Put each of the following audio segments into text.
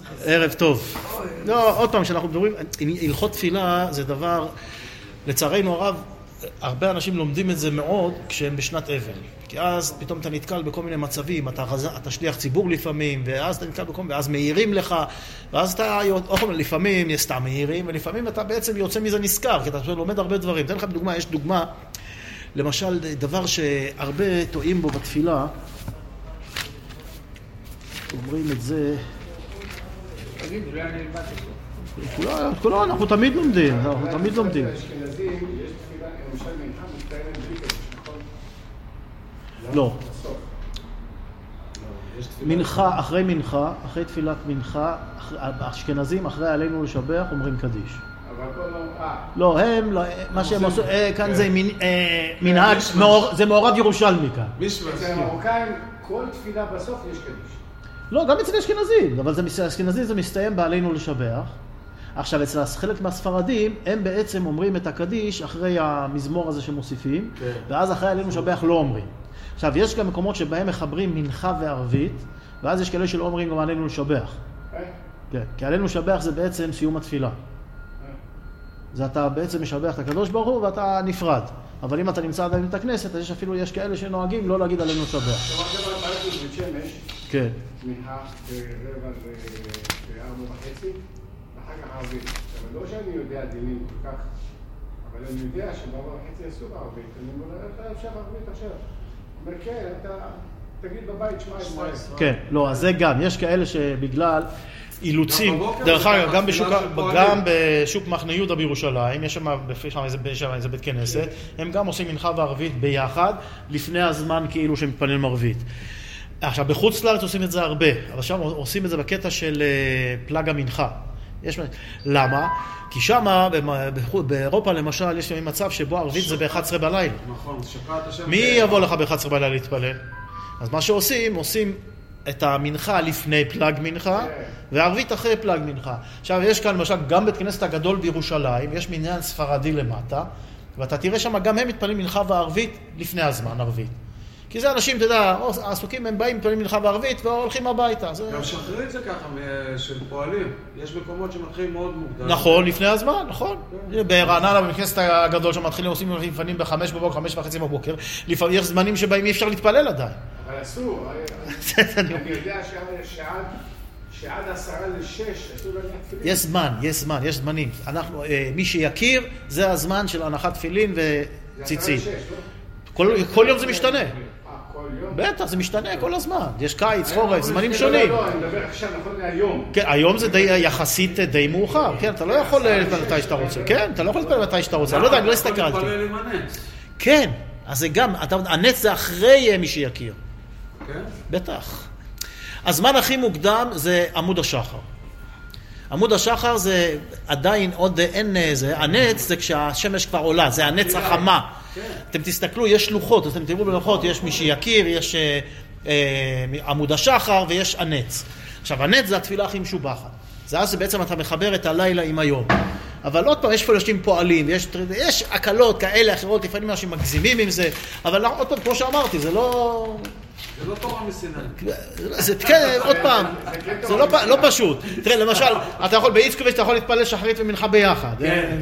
ערב טוב. לא, עוד פעם, כשאנחנו מדברים, הלכות תפילה זה דבר, לצערנו הרב, הרבה אנשים לומדים את זה מאוד כשהם בשנת אבל. כי אז פתאום אתה נתקל בכל מיני מצבים, אתה שליח ציבור לפעמים, ואז אתה נתקל בכל מיני, ואז מעירים לך, ואז אתה, לפעמים יש סתם מעירים, ולפעמים אתה בעצם יוצא מזה נזכר, כי אתה לומד הרבה דברים. תן לך דוגמה, יש דוגמה, למשל, דבר שהרבה טועים בו בתפילה, אומרים את זה, כולו, אנחנו תמיד לומדים, לא. מנחה, אחרי מנחה, אחרי תפילת מנחה, אשכנזים אחרי עלינו לשבח אומרים קדיש. לא, הם, מה שהם עשו, כאן זה מנהג, זה מעורב ירושלמי כאן. אצל המרוקאים, כל תפילה בסוף יש קדיש. לא, גם אצל אשכנזים, אבל אשכנזים זה מסתיים בעלינו לשבח. עכשיו, אצל חלק מהספרדים, הם בעצם אומרים את הקדיש אחרי המזמור הזה שמוסיפים, ואז אחרי עלינו לשבח לא אומרים. עכשיו, יש גם מקומות שבהם מחברים מנחה וערבית, ואז יש כאלה שלא אומרים גם עלינו לשבח. כן, כי עלינו לשבח זה בעצם סיום התפילה. זה אתה בעצם משבח את הקדוש ברוך הוא ואתה נפרד. אבל אם אתה נמצא עדיין את הכנסת, אז יש כאלה שנוהגים לא להגיד עלינו לשבח. עכשיו, עכשיו, מערכת בית שמש, כן. מנחה ברבע ו4:30, ואחר כך ערבית. אבל לא שאני יודע דינים כל כך, אבל אני יודע שב4:30 אסור ערבית. אני אומר, אתה אפשר ערבית עכשיו. אומר, כן, אתה תגיד בבית 17. כן, לא, אז זה גם. יש כאלה אילוצים, דרך אגב, גם בשוק מחנה יהודה בירושלים, יש שם איזה בית כנסת, הם גם עושים מנחה וערבית ביחד, לפני הזמן כאילו שהם מתפללים ערבית. עכשיו, בחוץ לארץ עושים את זה הרבה, אבל שם עושים את זה בקטע של פלג המנחה. למה? כי שם, באירופה למשל, יש מצב שבו ערבית זה ב-11 בלילה. נכון, שפעת השם. מי יבוא לך ב-11 בלילה להתפלל? אז מה שעושים, עושים את המנחה לפני פלג מנחה, וערבית אחרי פלג מנחה. עכשיו, יש כאן, למשל, גם בית כנסת הגדול בירושלים, יש מניין ספרדי למטה, ואתה תראה שם, גם הם מתפללים מנחה וערבית לפני הזמן, ערבית. כי זה אנשים, אתה יודע, העסוקים הם באים, מתפללים מנחה וערבית, והולכים הביתה. גם שחרית זה ככה, של פועלים. יש מקומות שמתחילים מאוד מוקדם. נכון, לפני הזמן, נכון. ברעננה, בבית כנסת הגדול, שמתחילים עושים לפעמים ב5 בבוקר, 5:30 בבוקר. לפעמים יש זמנים שבהם אי אפשר להתפלל עדיין. אבל אסור. אני יודע שעד 5:50 אסור להניח תפילין. יש זמנים. מי שיכיר, זה הזמן של הנחת תפילין וציצית. כל יום זה משתנה. בטח, זה משתנה כל הזמן. יש קיץ, חורף, זמנים שונים. לא, אני מדבר עכשיו נכון להיום. כן, היום זה יחסית די מאוחר. כן, אתה לא יכול להתפלל מתי שאתה רוצה. כן, אתה לא יכול להתפלל מתי שאתה רוצה. אני לא יודע, אני לא הסתכלתי. אתה יכול להתפלל עם הנץ. כן, אז זה גם, הנץ זה אחרי מי שיכיר. כן? בטח. הזמן הכי מוקדם זה עמוד השחר. עמוד השחר זה עדיין עוד אין זה, הנץ זה כשהשמש כבר עולה, זה הנץ החמה. אתם תסתכלו, יש לוחות, אתם תראו בלוחות, יש מי שיכיר, יש עמוד השחר ויש הנץ. עכשיו, הנץ זה התפילה הכי משובחת. זה אז בעצם אתה מחבר את הלילה עם היום. אבל עוד פעם, יש פלשים פועלים, יש הקלות כאלה, אחרות, לפעמים אנשים מגזימים עם זה, אבל עוד פעם, כמו שאמרתי, זה לא... זה לא תורה מסיני. זה, כן, עוד פעם, זה לא פשוט. תראה, למשל, אתה יכול באיצקוביץ', אתה יכול להתפלל שחרית ומנחה ביחד. כן.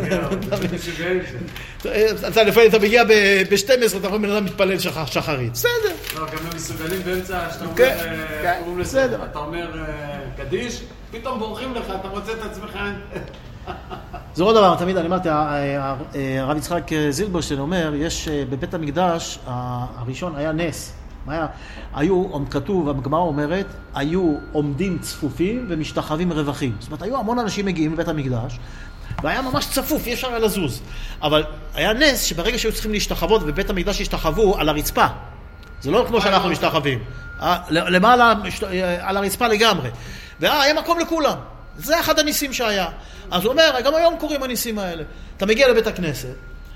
אתה מגיע ב-12, אתה יכול בן אדם מתפלל שחרית. בסדר. לא, גם הם מסוגלים באמצע, שאתה אומר, אתה אומר קדיש, פתאום בורחים לך, אתה מוצא את עצמך. זה עוד דבר, תמיד, אני אמרתי, הרב יצחק זילברשטיין אומר, יש בבית המקדש הראשון היה נס. כתוב, הגמרא אומרת, היו עומדים צפופים ומשתחווים רווחים. זאת אומרת, היו המון אנשים מגיעים לבית המקדש, והיה ממש צפוף, אי אפשר היה לזוז. אבל היה נס שברגע שהיו צריכים להשתחוות, ובית המקדש השתחוו על הרצפה. זה לא כמו שאנחנו משתחווים. למעלה, על הרצפה לגמרי. והיה מקום לכולם. זה אחד הניסים שהיה. אז הוא אומר, גם היום קוראים הניסים האלה. אתה מגיע לבית הכנסת,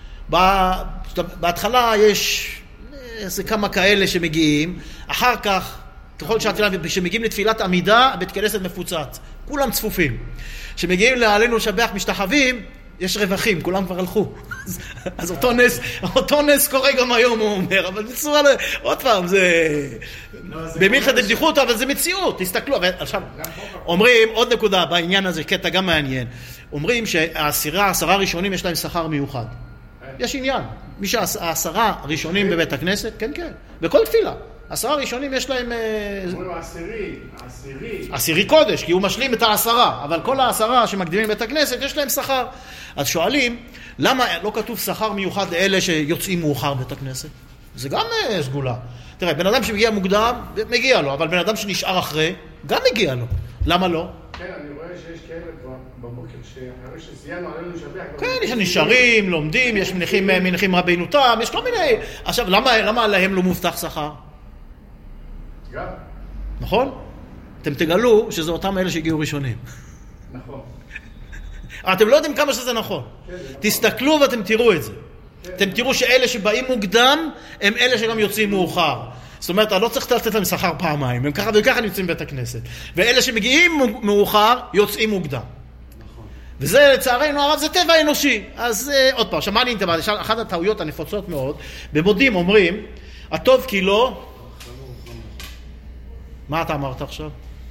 בהתחלה יש כמה כאלה שמגיעים, אחר כך, ככל שמגיעים לתפילת עמידה, בית כנסת מפוצץ. כולם צפופים. שמגיעים לעלינו לשבח משתחווים, יש רווחים, כולם כבר הלכו. אז אותו נס קורה גם היום, הוא אומר, אבל בצורה, עוד פעם, זה... במלכת בדיחות, אבל זה מציאות, תסתכלו. עכשיו, אומרים, עוד נקודה בעניין הזה, קטע גם מעניין, אומרים ש10 הראשונים יש להם שכר מיוחד. יש עניין. מי ש10 הראשונים בבית הכנסת, כן, כן, בכל תפילה. 10 הראשונים יש להם... אומרים עשירי קודש, כי הוא משלים את 10, אבל כל 10 שמקדימים בית הכנסת יש להם שכר. אז שואלים, למה לא כתוב שכר מיוחד לאלה שיוצאים מאוחר בית הכנסת? זה גם סגולה. תראה, בן אדם שמגיע מוקדם, מגיע לו, אבל בן אדם שנשאר אחרי, גם מגיע לו. למה לא? כן, אני רואה שיש כאלה בבוקר שאחרי שסיינו עלינו לשבח... כן, יש נשארים, לומדים, יש מניחים רבינו תם, יש כל מיני... עכשיו, למה להם לא מובטח שכר? גם. נכון? אתם תגלו שזה אותם אלה שהגיעו ראשונים. נכון. אתם לא יודעים כמה שזה נכון. תסתכלו ואתם תראו את זה. אתם תראו שאלה שבאים מוקדם, הם אלה שגם יוצאים מאוחר. זאת אומרת, אני לא צריך לתת להם שכר פעמיים. הם ככה וככה יוצאים בית הכנסת. ואלה שמגיעים מאוחר, יוצאים מוקדם. וזה לצערנו הרב, זה טבע אנושי. אז עוד פעם, שמעני אינטרנט, אחת הטעויות הנפוצות מאוד, במודים אומרים, הטוב כי לא... מה אתה אמרת עכשיו?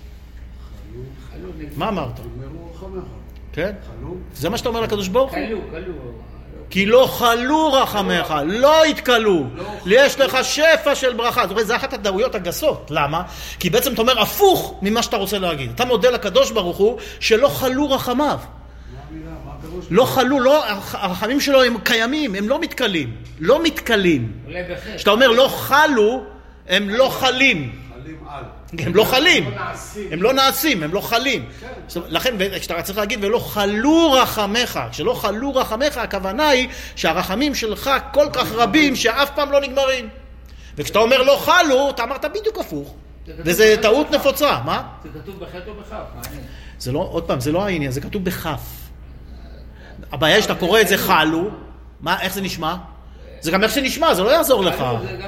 מה אמרת? כן? זה מה שאתה אומר לקדוש ברוך הוא? כי לא חלו רחמך, לא התקלו. יש לך שפע של ברכה. זה אחת הטעויות הגסות. למה? כי בעצם אתה אומר הפוך ממה שאתה רוצה להגיד. אתה מודה לקדוש ברוך הוא שלא חלו רחמיו. לא חלו, הרחמים שלו הם קיימים, הם לא מתקלים. לא מתקלים. כשאתה אומר לא חלו, הם לא חלים. הם לא חלים, הם לא נעשים, הם לא חלים. לכן, כשאתה צריך להגיד, ולא חלו רחמך, כשלא חלו רחמך, הכוונה היא שהרחמים שלך כל כך רבים שאף פעם לא נגמרים. וכשאתה אומר לא חלו, אתה אמרת בדיוק הפוך. וזה טעות נפוצה, מה? זה כתוב בחטא או בכף, זה לא, עוד פעם, זה לא העניין, זה כתוב בכף. הבעיה שאתה קורא את זה חלו, מה, איך זה נשמע? זה גם איך שנשמע, זה לא יעזור לך.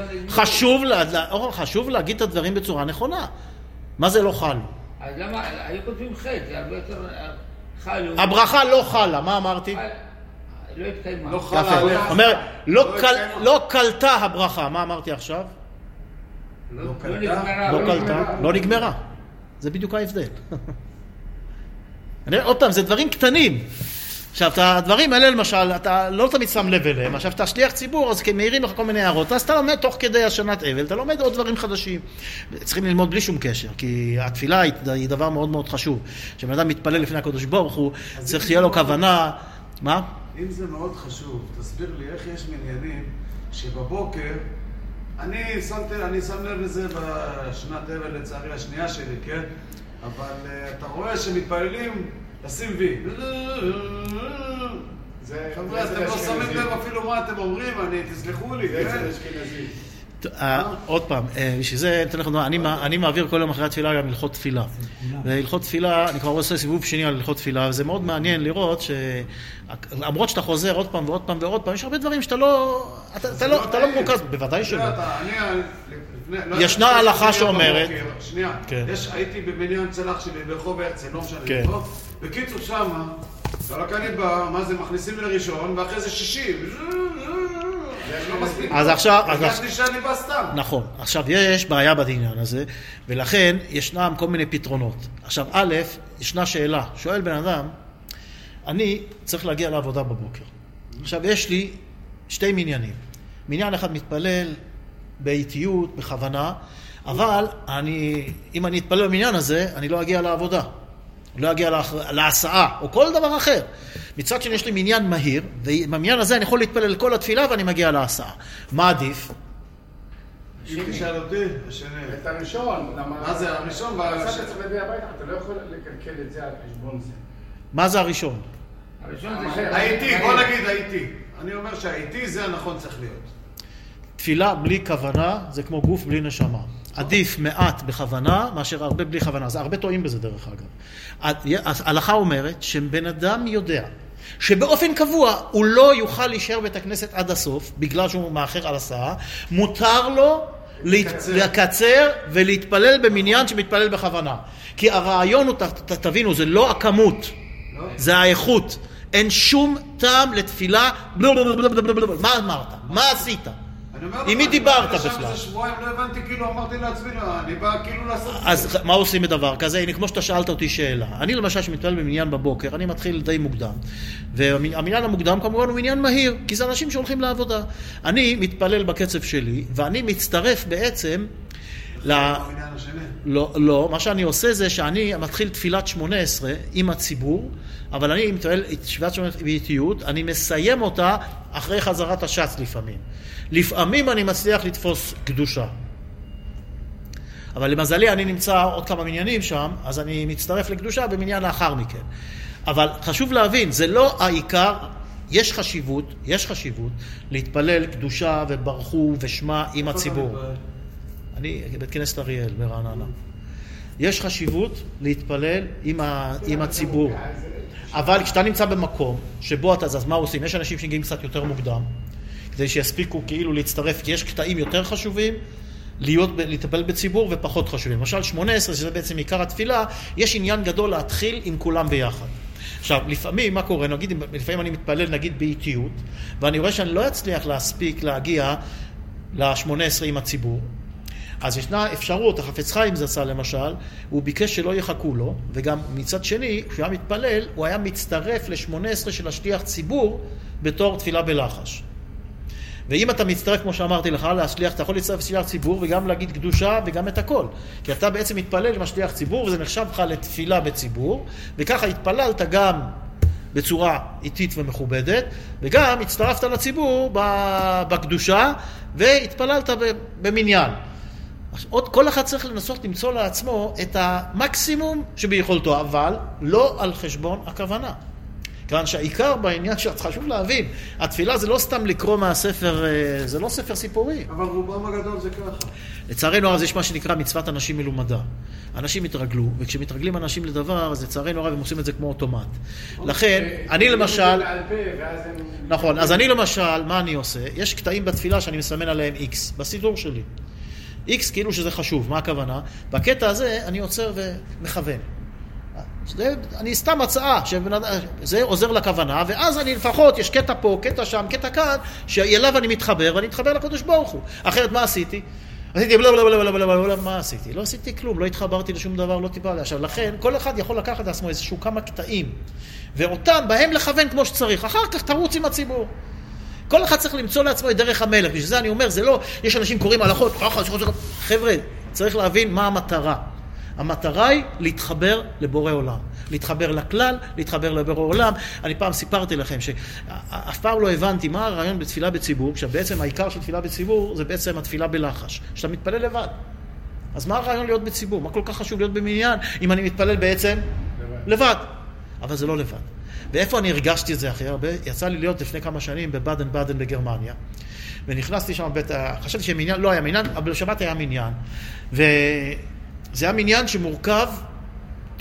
חשוב להגיד את הדברים בצורה נכונה. מה זה לא חל? אז למה, היו כותבים חטא, זה הרבה יותר חלו. הברכה לא חלה, מה אמרתי? לא התקיימה. לא חלה. אומר, לא קלטה הברכה, מה אמרתי עכשיו? לא קלטה. לא נגמרה. זה בדיוק ההבדל. עוד פעם, זה דברים קטנים. עכשיו, הדברים האלה למשל, אתה לא תמיד שם לב אליהם. עכשיו, אתה שליח ציבור, אז מעירים לך כל מיני הערות. אז אתה לומד תוך כדי השנת אבל, אתה לומד עוד דברים חדשים. צריכים ללמוד בלי שום קשר, כי התפילה היא דבר מאוד מאוד חשוב. כשבן אדם מתפלל לפני הקדוש ברוך הוא, צריך שיהיה לו כוונה. מה? אם זה מאוד חשוב, תסביר לי איך יש מניינים שבבוקר, אני שם לב לזה בשנת אבל לצערי השנייה שלי, כן? אבל אתה רואה שמתפללים לשים וי. חבר'ה, אתם לא שמים לב אפילו מה אתם אומרים, תסלחו לי. זה אצל אשכנזי. עוד פעם, בשביל זה, אני מעביר כל יום אחרי התפילה גם הלכות תפילה. והלכות תפילה, אני כבר עושה סיבוב שני על הלכות תפילה, וזה מאוד מעניין לראות למרות שאתה חוזר עוד פעם ועוד פעם ועוד פעם, יש הרבה דברים שאתה לא מרוכז, בוודאי שלא. ישנה הלכה שאומרת... שנייה, הייתי במניין צלח שלי ברחוב הרצל, לא משנה לטוב, בקיצור שמה, סלקנית בא, מה זה, מכניסים לי לראשון, ואחרי זה 60. אז עכשיו... הרגשתי שאני בא סתם. נכון. עכשיו, יש בעיה בעניין הזה, ולכן ישנם כל מיני פתרונות. עכשיו, א', ישנה שאלה. שואל בן אדם, אני צריך להגיע לעבודה בבוקר. עכשיו, יש לי שתי מניינים. מניין אחד מתפלל באיטיות, בכוונה, אבל אם אני אתפלל במניין הזה, אני לא אגיע לעבודה. לא אגיע להסעה, או כל דבר אחר. מצד שני יש לי מניין מהיר, ובמניין הזה אני יכול להתפלל כל התפילה, ואני מגיע להסעה. מה עדיף? אם תשאל אותי, השני. את הראשון. מה זה הראשון? אתה צריך להביא הביתה, אתה לא יכול לקלקל את זה על חשבון זה. מה זה הראשון? הראשון זה... האיטי, בוא נגיד האיטי. אני אומר שהאיטי זה הנכון צריך להיות. תפילה בלי כוונה זה כמו גוף בלי נשמה. עדיף מעט בכוונה מאשר הרבה בלי כוונה. זה הרבה טועים בזה דרך אגב. ההלכה אומרת שבן אדם יודע שבאופן קבוע הוא לא יוכל להישאר בית הכנסת עד הסוף בגלל שהוא מאחר על הסעה. מותר לו לקצר ולהתפלל במניין שמתפלל בכוונה. כי הרעיון הוא, תבינו, זה לא הכמות, זה האיכות. אין שום טעם לתפילה, מה אמרת? מה עשית? עם מי דיברת בכלל? אני חושב שבועיים לא הבנתי, כאילו אמרתי לעצמי, אני בא כאילו לעשות... אז מה עושים בדבר כזה? הנה, כמו שאתה שאלת אותי שאלה. אני למשל שמתפלל במניין בבוקר, אני מתחיל די מוקדם. והמניין המוקדם כמובן הוא מניין מהיר, כי זה אנשים שהולכים לעבודה. אני מתפלל בקצב שלי, ואני מצטרף בעצם לא, מה שאני עושה זה שאני מתחיל תפילת 18 עם הציבור, אבל אני מתפלל תפילת 18 באיטיות, אני מסיים אותה אחרי חזרת השץ לפעמים. לפעמים אני מצליח לתפוס קדושה. אבל למזלי אני נמצא עוד כמה מניינים שם, אז אני מצטרף לקדושה במניין לאחר מכן. אבל חשוב להבין, זה לא העיקר, יש חשיבות להתפלל קדושה וברכו ושמה עם הציבור. אני בית כנסת אריאל ברעננה. יש חשיבות להתפלל עם הציבור. אבל כשאתה נמצא במקום שבו אתה זז, מה עושים? יש אנשים שמגיעים קצת יותר מוקדם, כדי שיספיקו כאילו להצטרף, כי יש קטעים יותר חשובים להתפלל בציבור ופחות חשובים. למשל 18, שזה בעצם עיקר התפילה, יש עניין גדול להתחיל עם כולם ביחד. עכשיו, לפעמים, מה קורה? לפעמים אני מתפלל נגיד באיטיות, ואני רואה שאני לא אצליח להספיק להגיע ל-18 עם הציבור. אז ישנה אפשרות, החפץ חיים זצ"ל למשל, הוא ביקש שלא יחכו לו, וגם מצד שני, כשהוא היה מתפלל, הוא היה מצטרף ל-18 של השליח ציבור בתור תפילה בלחש. ואם אתה מצטרף, כמו שאמרתי לך, להשליח, אתה יכול להצטרף לשליח ציבור וגם להגיד קדושה וגם את הכל. כי אתה בעצם מתפלל עם השליח ציבור, וזה נחשב לך לתפילה בציבור, וככה התפללת גם בצורה איטית ומכובדת, וגם הצטרפת לציבור בקדושה, והתפללת במניין. עוד כל אחד צריך לנסות למצוא לעצמו את המקסימום שביכולתו, אבל לא על חשבון הכוונה. כיוון שהעיקר בעניין שאת חשוב להבין, התפילה זה לא סתם לקרוא מהספר, זה לא ספר סיפורי. אבל רובם הגדול זה ככה. לצערנו הרב יש מה שנקרא מצוות אנשים מלומדה. אנשים מתרגלו, וכשמתרגלים אנשים לדבר, אז לצערנו הרב הם עושים את זה כמו אוטומט. לכן, אני למשל... נכון, אז אני למשל, מה אני עושה? יש קטעים בתפילה שאני מסמן עליהם X, בסידור שלי. X כאילו שזה חשוב, מה הכוונה? בקטע הזה אני עוצר ומכוון. אני סתם הצעה, שזה עוזר לכוונה, ואז אני לפחות, יש קטע פה, קטע שם, קטע כאן, שאליו אני מתחבר, ואני מתחבר לקדוש ברוך הוא. אחרת מה עשיתי? עשיתי מה עשיתי? לא עשיתי כלום, לא התחברתי לשום דבר, לא טיפה לי. עכשיו, לכן, כל אחד יכול לקחת את עצמו איזשהו כמה קטעים, ואותם, בהם לכוון כמו שצריך. אחר כך תרוץ עם הציבור. כל אחד צריך למצוא לעצמו את דרך המלך. בשביל זה אני אומר, זה לא, יש אנשים קוראים הלכות, חבר'ה, צריך להבין מה המטרה. המטרה היא להתחבר לבורא עולם. להתחבר לכלל, להתחבר לבורא עולם. אני פעם סיפרתי לכם שאף פעם לא הבנתי מה הרעיון בתפילה בציבור, כשבעצם העיקר של תפילה בציבור זה בעצם התפילה בלחש. שאתה מתפלל לבד. אז מה הרעיון להיות בציבור? מה כל כך חשוב להיות במניין אם אני מתפלל בעצם לבד? אבל זה לא לבד. ואיפה אני הרגשתי את זה הכי הרבה? יצא לי להיות לפני כמה שנים בבאדן באדן בגרמניה. ונכנסתי שם בית, חשבתי שמניין, לא היה מניין, אבל בשבת היה מניין. וזה היה מניין שמורכב 99.999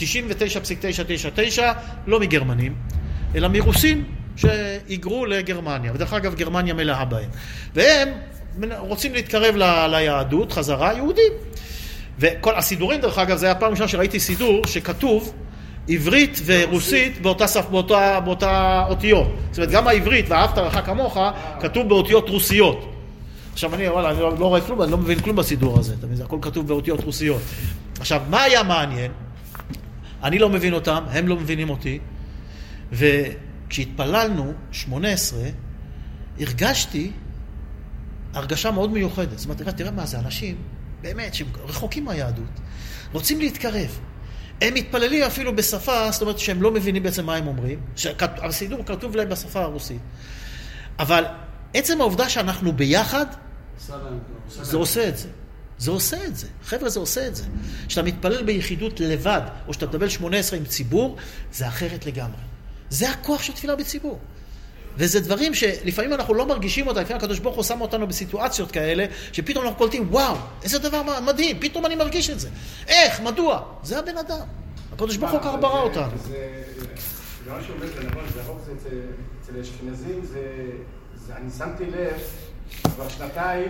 לא מגרמנים, אלא מרוסים שהיגרו לגרמניה. ודרך אגב, גרמניה מלאה בהם. והם רוצים להתקרב ליהדות, חזרה, יהודים. וכל הסידורים, דרך אגב, זה היה פעם ראשונה שראיתי סידור שכתוב עברית ורוסית באותה אותיות. זאת אומרת, גם העברית ואהבת לך כמוך כתוב באותיות רוסיות. עכשיו אני לא רואה כלום, אני לא מבין כלום בסידור הזה. זה הכל כתוב באותיות רוסיות. עכשיו, מה היה מעניין? אני לא מבין אותם, הם לא מבינים אותי. וכשהתפללנו 18, הרגשתי הרגשה מאוד מיוחדת. זאת אומרת, תראה מה זה, אנשים באמת שהם רחוקים מהיהדות, רוצים להתקרב. הם מתפללים אפילו בשפה, זאת אומרת שהם לא מבינים בעצם מה הם אומרים. הסידור כתוב להם בשפה הרוסית. אבל עצם העובדה שאנחנו ביחד, זה עושה את זה. זה עושה את זה. חבר'ה, זה עושה את זה. כשאתה מתפלל ביחידות לבד, או שאתה מתפלל 18 עם ציבור, זה אחרת לגמרי. זה הכוח של תפילה בציבור. וזה דברים שלפעמים אנחנו לא מרגישים אותה, לפעמים הקדוש ברוך הוא שם אותנו בסיטואציות כאלה, שפתאום אנחנו קולטים, וואו, איזה דבר מדהים, פתאום אני מרגיש את זה. איך? מדוע? זה הבן אדם. הקדוש ברוך הוא כך ברא אותנו. זה לא שעומד לנבון, זה הרוב, אצל האשכנזים, אני שמתי לב, כבר שנתיים,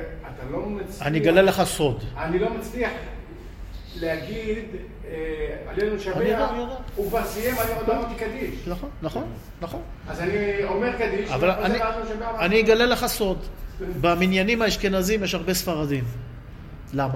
אני אגלה לך סוד. אני לא מצליח להגיד, עלינו שבע, הוא כבר סיים, אני עוד אמרתי קדיש. נכון, נכון, נכון. אז אני אומר קדיש, אבל אני אגלה לך סוד. במניינים האשכנזים יש הרבה ספרדים. למה?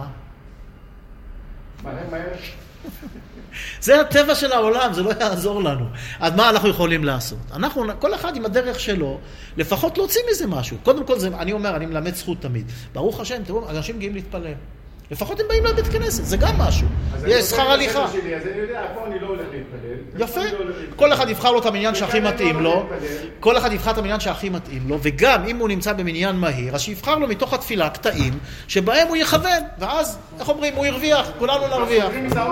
מהר. זה הטבע של העולם, זה לא יעזור לנו. אז מה אנחנו יכולים לעשות? כל אחד עם הדרך שלו, לפחות להוציא מזה משהו. קודם כל, אני אומר, אני מלמד זכות תמיד. ברוך השם, תראו, אנשים גאים להתפלל. לפחות הם באים לבית כנסת, זה גם משהו. יש שכר הליכה. אז אני יודע, פה אני לא הולך להתפלל. יפה. כל אחד יבחר לו את המניין שהכי מתאים לו. כל אחד יבחר את המניין שהכי מתאים לו. וגם אם הוא נמצא במניין מהיר, אז שיבחר לו מתוך התפילה קטעים שבהם הוא יכוון. ואז, איך אומרים, הוא ירוויח, כולנו נרוויח.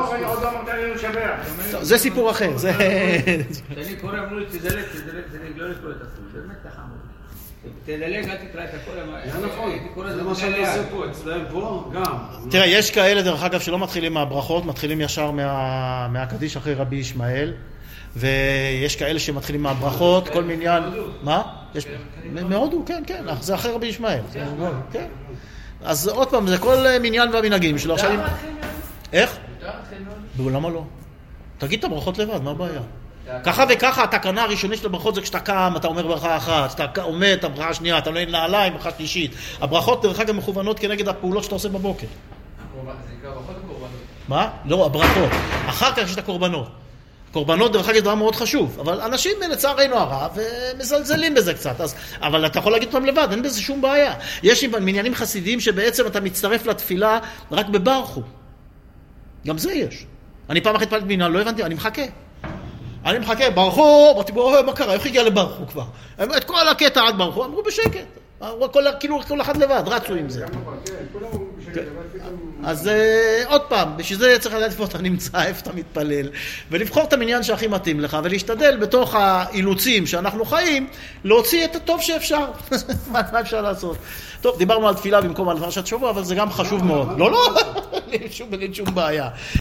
זה סיפור אחר. כשאני קורא, אמרו לי, תדלג, לא לקרוא את הסוף. זה באמת ככה אמרו. תדלג, אל תקרא את הכל. זה נכון. זה מה שאני עושה פה, אצלם פה, גם. תראה, יש כאלה, דרך אגב, שלא מתחילים מהברכות, מתחילים ישר מהקדיש אחרי רבי ישמעאל, ויש כאלה שמתחילים מהברכות, כל מניין... מה? מהודו, כן, כן, זה אחרי רבי ישמעאל. אז עוד פעם, זה כל מניין והמנהגים שלו. איך? למה לא? תגיד את הברכות לבד, מה הבעיה? ככה וככה, התקנה הראשונית של הברכות זה כשאתה קם, אתה אומר ברכה אחת, כשאתה עומד, אתה ברכה השנייה, אתה נועל נעליים, ברכה שלישית. הברכות דרך אגב מכוונות כנגד הפעולות שאתה עושה בבוקר. זה נקרא ברכות או קורבנות? מה? לא, הברכות. אחר כך יש את הקורבנות. קורבנות דרך אגב דבר מאוד חשוב, אבל אנשים לצערנו הרב מזלזלים בזה קצת, אבל אתה יכול להגיד אותם לבד, אין בזה שום בעיה. יש מניינים חסידיים שבעצם אתה מצטרף לתפילה רק בברכו. גם זה יש. אני פעם אחת התפללתי במניין, לא הבנתי, אני מחכה, ברכו, אמרתי, מה קרה, איך הגיע לברכו כבר? את כל הקטע עד ברכו, אמרו בשקט. כאילו כל אחד לבד, רצו עם זה. אז עוד פעם, בשביל זה צריך לדעת איפה אתה נמצא, איפה אתה מתפלל, ולבחור את המניין שהכי מתאים לך, ולהשתדל בתוך האילוצים שאנחנו חיים, להוציא את הטוב שאפשר. מה אפשר לעשות? טוב, דיברנו על תפילה במקום על פרשת שבוע, אבל זה גם חשוב מאוד. לא, אין שום בעיה.